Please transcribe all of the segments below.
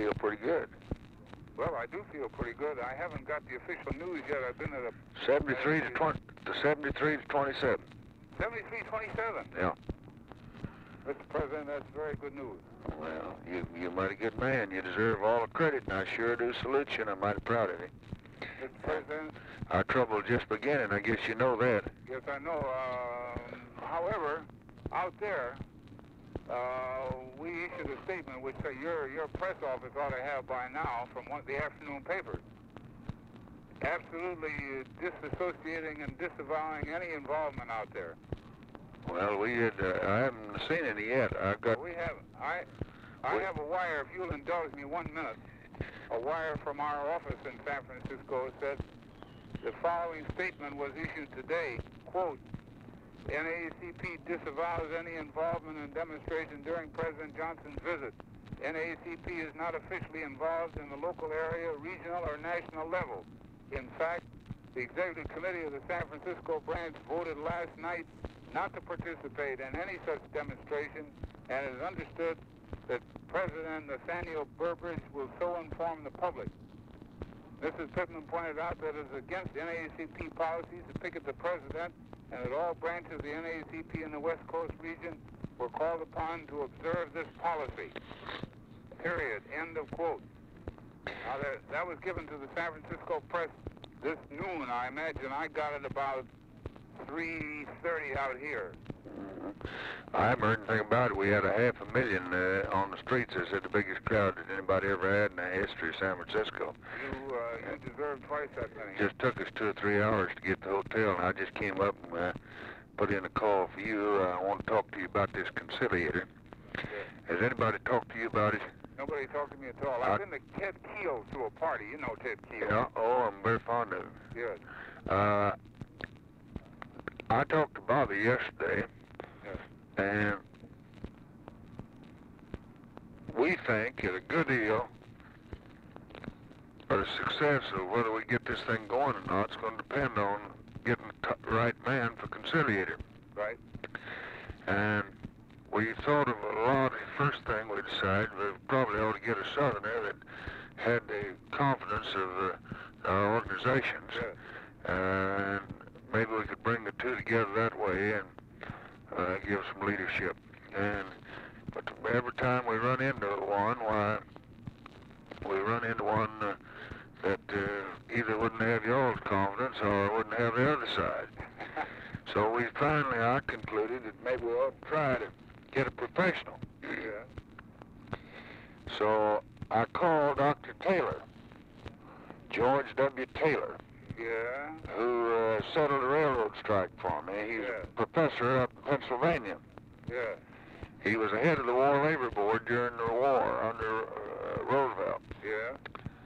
feel pretty good. Well, I do feel pretty good. I haven't got the official news yet. I've been at a 73 to 20, to 73 to 27. 73-27. Yeah. Mr. President, that's very good news. Well, you're a mighty good man. You deserve all the credit, and I sure do salute you, and I'm mighty proud of you. Mr. President? Our trouble is just beginning. I guess you know that. Yes, I know. However, out there, we issued a statement which said your press office ought to have by now from one of the afternoon papers absolutely disassociating and disavowing any involvement out there. Well, I haven't seen any yet. I've got... We haven't. I have a wire, if you'll indulge me 1 minute. A wire from our office in San Francisco said the following statement was issued today, quote, NAACP disavows any involvement in demonstration during President Johnson's visit. NAACP is not officially involved in the local area, regional, or national level. In fact, the Executive Committee of the San Francisco branch voted last night not to participate in any such demonstration, and it is understood that President Nathaniel Burbridge will so inform the public. Mrs. Pittman pointed out that it is against NAACP policies to picket the President, and that all branches of the NAACP in the West Coast region were called upon to observe this policy. Period. End of quote. Now, that was given to the San Francisco press this noon. I imagine I got it about 3:30 out here. I haven't heard anything about it. We had 500,000 on the streets. They said the biggest crowd that anybody ever had in the history of San Francisco. You deserve twice that many. Just took us 2 or 3 hours to get to the hotel, and I just came up and put in a call for you. I want to talk to you about this conciliator. Yeah. Has anybody talked to you about it? Nobody talked to me at all. I've been to Ted Keel to a party. You know Ted Keel. Yeah. Oh, I'm very fond of him. Good. I talked to Bobby yesterday, and we think that a good deal of the success of whether we get this thing going or not is going to depend on getting the right man for conciliator. Right. And we thought of a lot. The first thing we decided we probably ought to get a Southerner that had the confidence of our organizations. Yes. And maybe we could bring the two together that way and give some leadership. But every time we run into one, that either wouldn't have y'all's confidence or wouldn't have the other side. So I concluded that maybe we ought to try to get a professional. Yeah. So I called Dr. Taylor, George W. Taylor. Yeah. Who settled a railroad strike for me. He's a professor up in Pennsylvania. Yeah. He was the head of the War Labor Board during the war under Roosevelt. Yeah.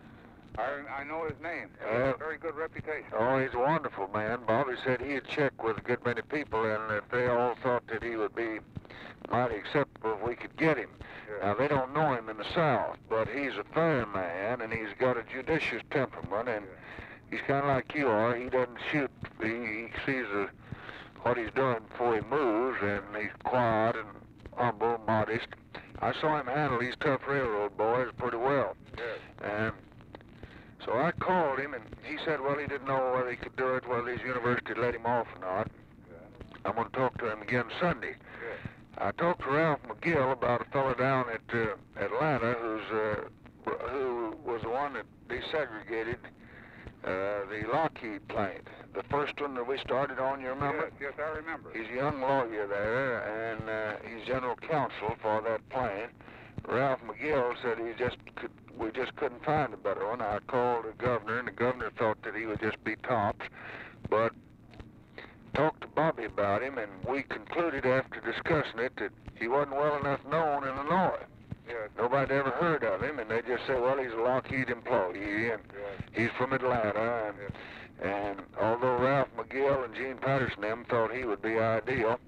I know his name. He has a very good reputation. Oh, he's a wonderful man. Bobby said he had checked with a good many people, and that they all thought that he would be mighty acceptable if we could get him. Yeah. Now, they don't know him in the South, but he's a fair man, and he's got a judicious temperament, and he's kind of like you are. He doesn't shoot. He sees what he's doing before he moves, and he's quiet and humble, modest. I saw him handle these tough railroad boys pretty well. Yes. And so I called him, and he said, well, he didn't know whether he could do it, whether his university let him off or not. Yeah. I'm going to talk to him again Sunday. Yeah. I talked to Ralph McGill about a fellow down at Atlanta who was the one that desegregated the Lockheed plant. The first one that we started on, you remember? Yes, I remember. He's a young lawyer there, and he's general counsel for that plant. Ralph McGill said we just couldn't find a better one. I called the governor, and the governor thought that he would just be tops, but talked to Bobby about him, and we concluded after discussing it that he wasn't well enough known in Illinois. Yes. Nobody ever heard of him, and they just said, well, he's a Lockheed employee, and he's from Atlanta, and although Ralph McGill and Gene Patterson them thought he would be ideal,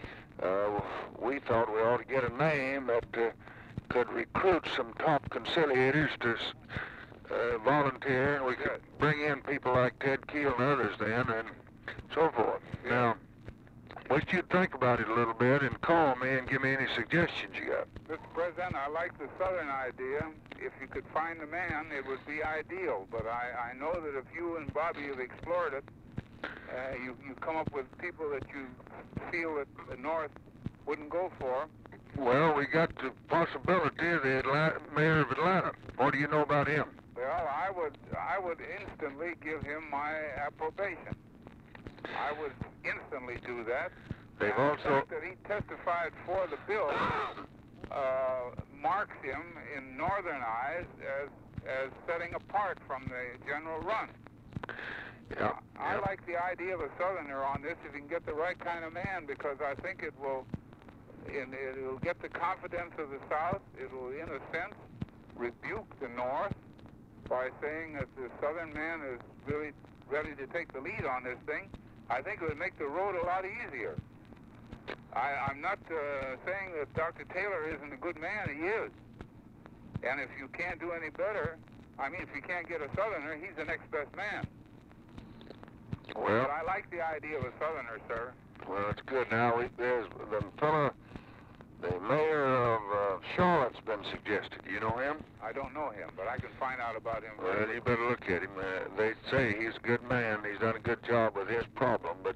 we thought we ought to get a name that could recruit some top conciliators to volunteer, and we could bring in people like Ted Keel and others then, and so forth. Now, Wish you'd think about it a little bit and call me and give me any suggestions you got. Mr. President, I like the Southern idea. If you could find a man, it would be ideal. But I know that if you and Bobby have explored it, you come up with people that you feel that the North wouldn't go for. Well, we got the possibility of the mayor of Atlanta. What do you know about him? Well, I would instantly give him my approbation. I would instantly do that. They've and also... the fact that he testified for the bill marks him in Northern eyes as setting apart from the general run. Yeah. I like the idea of a Southerner on this if you can get the right kind of man, because I think it will get the confidence of the South. It will, in a sense, rebuke the North by saying that the Southern man is really ready to take the lead on this thing. I think it would make the road a lot easier. I'm not saying that Dr. Taylor isn't a good man. He is. And if you can't do any better, I mean, if you can't get a Southerner, he's the next best man. Well, but I like the idea of a Southerner, sir. Well, that's good. Now, there's the fellow, the mayor of Charlotte's been suggested. You know him? I don't know him, but I can find out about him. Well, you better look at him. They say he's a good man. He's done a good job with his problem, but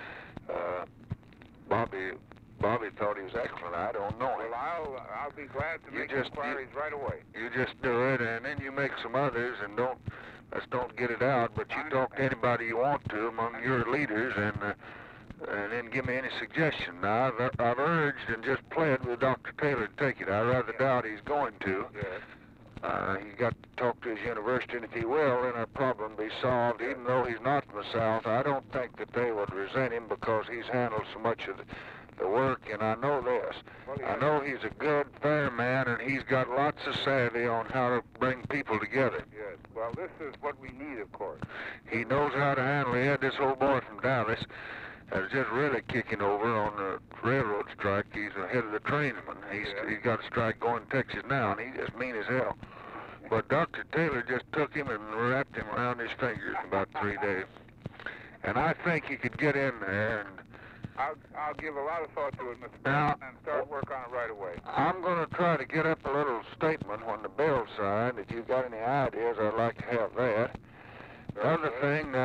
Bobby thought he was excellent. I don't know him. Well, I'll be glad to make inquiries right away. You just do it, and then you make some others, and don't get it out. But you talk to anybody you want to among your leaders, and then give me any suggestion. Now, I've urged and just pled with Dr. Taylor to take it. I rather doubt he's going to. Yes. He's got to talk to his university, and if he will, then our problem will be solved. Even though he's not from the South, I don't think that they would resent him because he's handled so much of the work, and I know this. Well, I know he's a good, fair man, and he's got lots of savvy on how to bring people together. Yes. Well, this is what we need, of course. He knows how to handle. He had this old boy from Dallas that was just really kicking over on the railroad strike. He's the head of the trainmen. He's got a strike going in Texas now, and he's just mean as hell. But Dr. Taylor just took him and wrapped him around his fingers in about 3 days. And I think he could get in there and... I'll give a lot of thought to it, Mr. President, and start work on it right away. I'm going to try to get up a little statement when the bill's signed. If you've got any ideas, I'd like to have that. The other thing,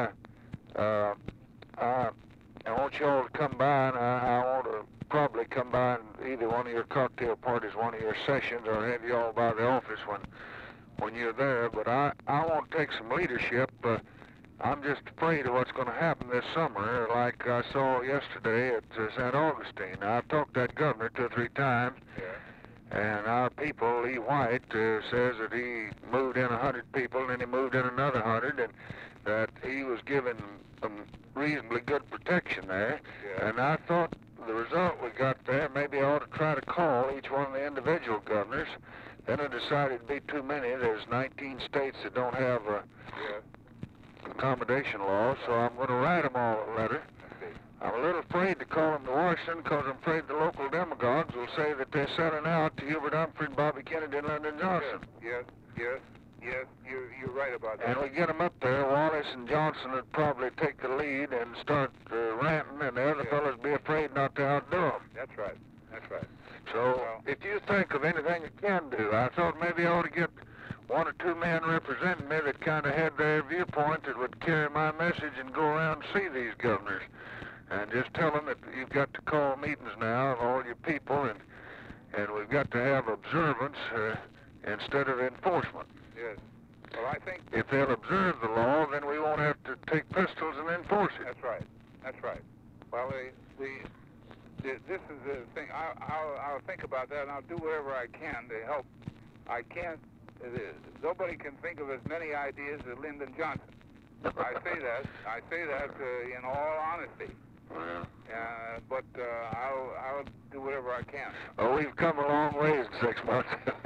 I want you all to come by, and I want to probably come by in either one of your cocktail parties, one of your sessions, or have you all by the office when you're there. But I want to take some leadership. I'm just afraid of what's going to happen this summer, like I saw yesterday at St. Augustine. Now, I've talked to that governor 2 or 3 times, and our people, Lee White, says that he moved in 100 people, and then he moved in another 100, and that he was given some reasonably good protection there. And I thought the result we got there, maybe I ought to try to call each one of the individual governors. Then I decided it'd be too many. There's 19 states that don't have accommodation laws, so I'm going to write them all a letter. I'm a little afraid to call them to Washington because I'm afraid the local demagogues will say that they're selling out to Hubert Humphrey and Bobby Kennedy and Lyndon Johnson. Yes, you're right about that. And we get them up there, Wallace and Johnson would probably take the lead and start ranting, and the other fellows be afraid not to outdo them. That's right. So, if you think of anything you can do, I thought maybe I ought to get 1 or 2 men representing me that kind of had their viewpoint that would carry my message and go around and see these governors. And just tell them that you've got to call meetings now of all your people, and we've got to have observance instead of enforcement. Yes. Well, I think... If they'll observe the law, then we won't have to take pistols and enforce it. That's right. Well, this is the thing. I'll think about that, and I'll do whatever I can to help. I can't... nobody can think of as many ideas as Lyndon Johnson. I say that in all honesty. Well, but I'll do whatever I can. Oh, we've come a long ways in 6 months.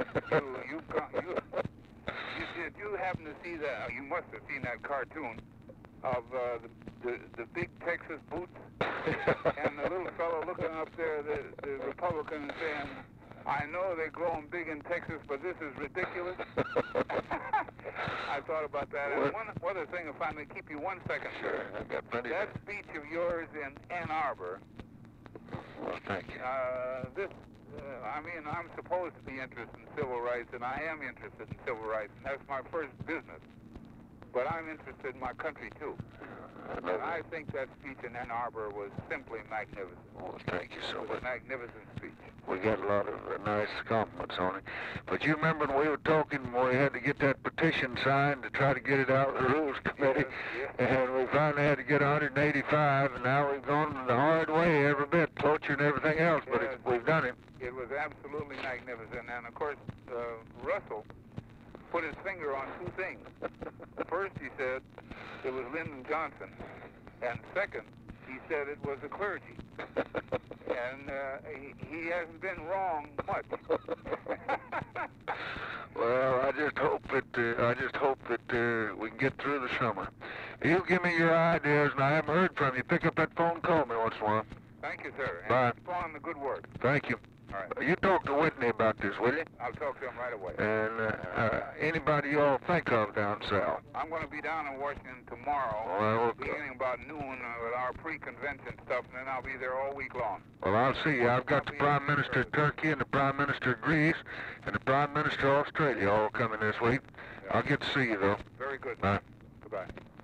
Did you happen to see that? You must have seen that cartoon of the big Texas boots and the little fellow looking up there, the Republican, and saying, "I know they're growing big in Texas, but this is ridiculous." I thought about that. And one other thing, if I may keep you 1 second. Sure, I've got plenty. That speech of yours in Ann Arbor thank you. I mean, I'm supposed to be interested in civil rights, and I am interested in civil rights, and that's my first business. But I'm interested in my country, too. And I think that speech in Ann Arbor was simply magnificent. Well, thank you so It was much. a magnificent speech. We got a lot of nice compliments on it. But you remember when we were talking, we had to get that petition signed to try to get it out of the Rules Committee, Yes. and we finally had to get 185, and now we've gone the hard way every bit, cloture and everything else, but Yes. we've done it. It was absolutely magnificent. And, of course, Russell put his finger on two things. First, he said it was Lyndon Johnson. And second, he said it was the clergy. And he hasn't been wrong much. Well, I just hope that we can get through the summer. You give me your ideas, and I haven't heard from you. Pick up that phone, call me once in a while. Thank you, sir. And Bye. keep on the good work. Thank you. All right. You talk to Whitney about this, will you? I'll talk to him right away. And anybody you all think of down south. I'm going to be down in Washington tomorrow, Well, beginning about noon with our pre-convention stuff, and then I'll be there all week long. Well, I'll see you. I've got the Prime Minister of Turkey and the Prime Minister of Greece and the Prime Minister of Australia all coming this week. I'll get to see you, though. Very good. Bye. Goodbye.